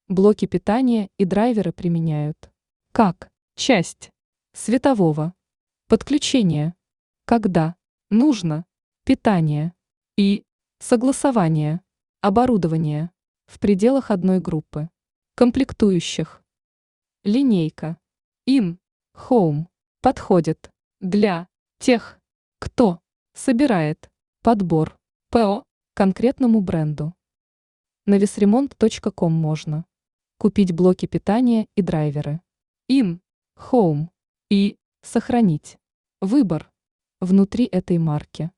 Блоки питания и драйверы применяют как часть светового подключения, когда нужно питание и согласование оборудования в пределах одной группы комплектующих. Линейка In-Home подходит для тех, кто собирает подбор ПО конкретному бренду. На весремонт.ком можно купить блоки питания и драйверы In-Home и сохранить выбор внутри этой марки.